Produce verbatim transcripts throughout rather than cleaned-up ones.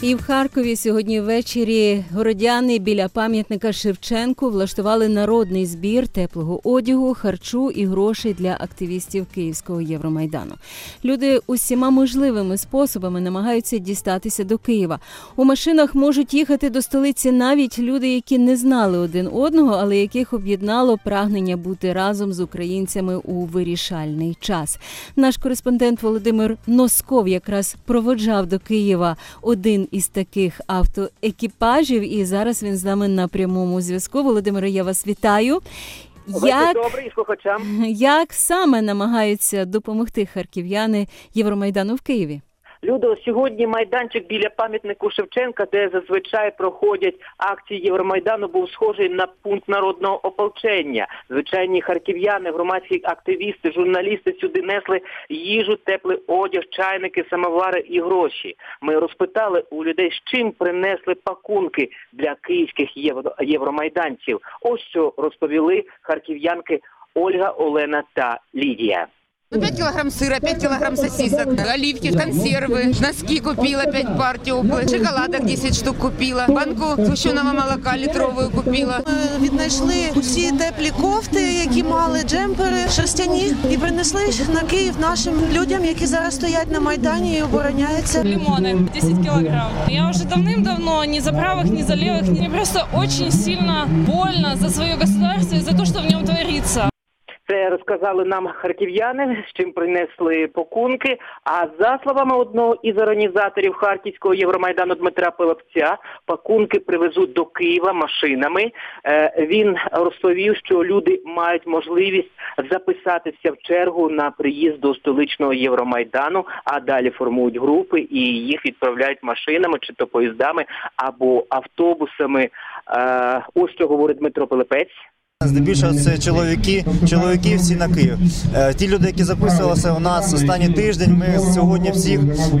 І в Харкові сьогодні ввечері городяни біля пам'ятника Шевченку влаштували народний збір теплого одягу, харчу і грошей для активістів Київського Євромайдану. Люди усіма можливими способами намагаються дістатися до Києва. У машинах можуть їхати до столиці навіть люди, які не знали один одного, але яких об'єднало прагнення бути разом з українцями у вирішальний час. Наш кореспондент Володимир Носков якраз проводжав до Києва один із таких автоекіпажів, і зараз він з нами на прямому зв'язку. Володимире, я вас вітаю. Як, добре, і слухачам. Як саме намагаються допомогти харків'яни Євромайдану в Києві? Людо, сьогодні майданчик біля пам'ятнику Шевченка, де зазвичай проходять акції Євромайдану, був схожий на пункт народного ополчення. Звичайні харків'яни, громадські активісти, журналісти сюди несли їжу, теплий одяг, чайники, самовари і гроші. Ми розпитали у людей, з чим принесли пакунки для київських євро... євромайданців. Ось що розповіли харків'янки Ольга, Олена та Лідія. пять килограмм сыра, пять килограмм сосисок, оливки, консервы, носки купила пять пар теплых, шоколадок десять штук купила, банку сгущенного молока литровую купила. Ми віднайшли усі теплі кофти, які мали, джемпери, шерстяні, і принесли на Київ нашим людям, які зараз стоять на Майдані і обороняються. Лимоны десять килограмм. Я уже давным-давно ни за правых, ни за левых, мне просто очень сильно больно за свое государство и за то, что в нем творится. Це розказали нам харків'яни, з чим принесли пакунки. А за словами одного із організаторів Харківського Євромайдану Дмитра Пилипця, пакунки привезуть до Києва машинами. Він розповів, що люди мають можливість записатися в чергу на приїзд до столичного Євромайдану, а далі формують групи і їх відправляють машинами, чи то поїздами, або автобусами. Ось що говорить Дмитро Пилипець. Здебільшого це чоловіки, чоловіки всі на Київ. Ті люди, які записувалися у нас останній тиждень, ми сьогодні всіх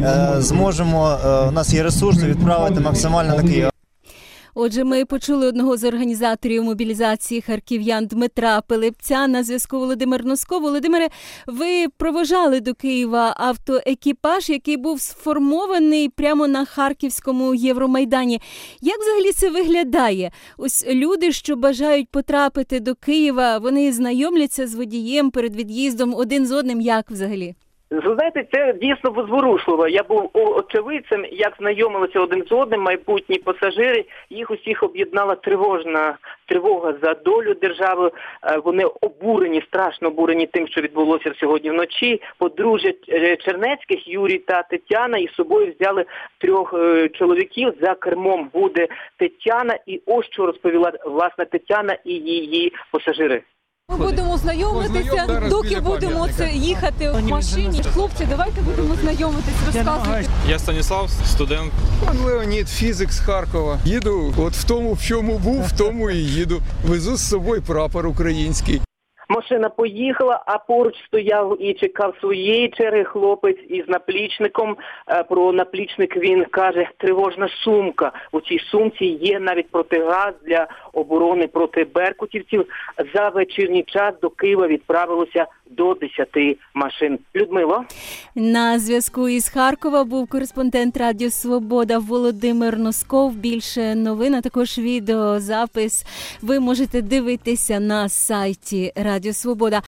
зможемо, у нас є ресурси, відправити максимально на Київ. Отже, ми почули одного з організаторів мобілізації харків'ян Дмитра Пилипця. На зв'язку Володимир Носков. Володимире, ви провожали до Києва автоекіпаж, який був сформований прямо на Харківському Євромайдані. Як взагалі це виглядає? Ось люди, що бажають потрапити до Києва, вони знайомляться з водієм перед від'їздом один з одним. Як взагалі? Ви знаєте, це дійсно зворушливо. Я був очевидцем, як знайомилися один з одним майбутні пасажири. Їх усіх об'єднала тривожна тривога за долю держави. Вони обурені, страшно обурені тим, що відбулося сьогодні вночі. Подружжя Чернецьких, Юрій та Тетяна, із собою взяли трьох чоловіків. За кермом буде Тетяна. І ось що розповіла, власне, Тетяна і її пасажири. Ми будемо знайомитися, доки будемо це їхати в машині. Хлопці, давайте будемо знайомитись, розказуйте. Я Станіслав, студент. Пан Леонід, фізик з Харкова. Їду от в тому, в чому був, в тому і їду. Везу з собою прапор український. Машина поїхала, а поруч стояв і чекав своєї черги хлопець із наплічником. Про наплічник він каже: тривожна сумка. У цій сумці є навіть протигаз для оборони проти беркутівців. За вечірній час до Києва відправилося до десяти машин. Людмило? На зв'язку із Харкова був кореспондент Радіо Свобода Володимир Носков. Більше новин, а також відеозапис ви можете дивитися на сайті Радіо Свобода.